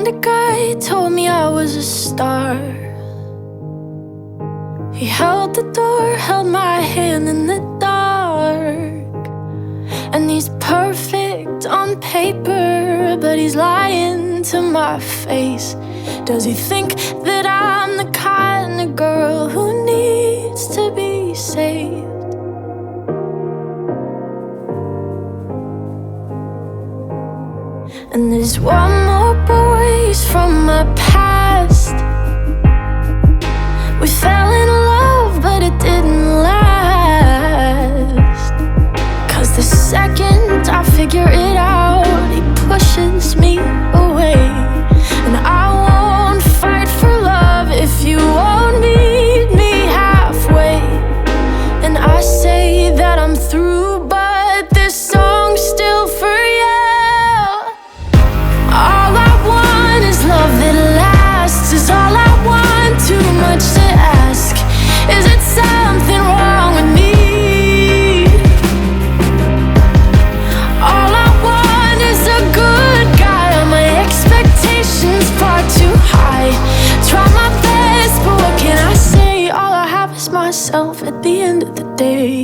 kind of guy told me I was a star. He held the door, held my hand in the dark. And he's perfect on paper, but he's lying to my face. Does he think that I'm the kind of girl who needs to be saved? And there's one more voice from my past. We fell in love, but it didn't last. 'Cause the second I figure it out, he pushes me away. And I won't fight for love if you won't meet me halfway. And I say that I'm through, but this song's still for you. All I want is love that lasts, is all I want, too much to ask. Is it something wrong with me? All I want is a good guy, are my expectations far too high? Try my best, but what can I say? All I have is myself at the end of the day.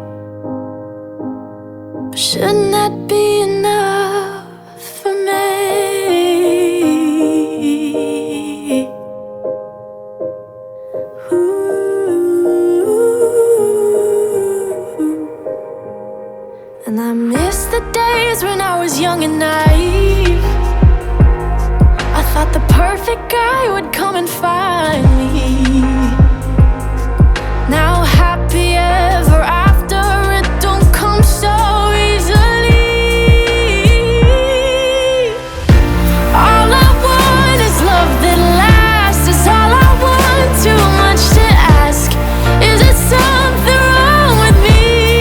But shouldn't that be enough for me? And I miss the days when I was young and naive. I thought the perfect guy would come and find me. Now happy ever after, it don't come so easily. All I want is love that lasts, is all I want, too much to ask. Is it something wrong with me?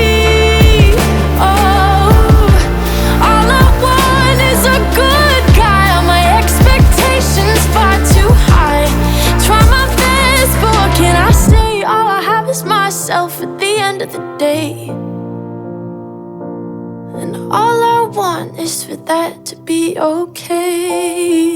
Myself at the end of the day. And all I want is for that to be okay.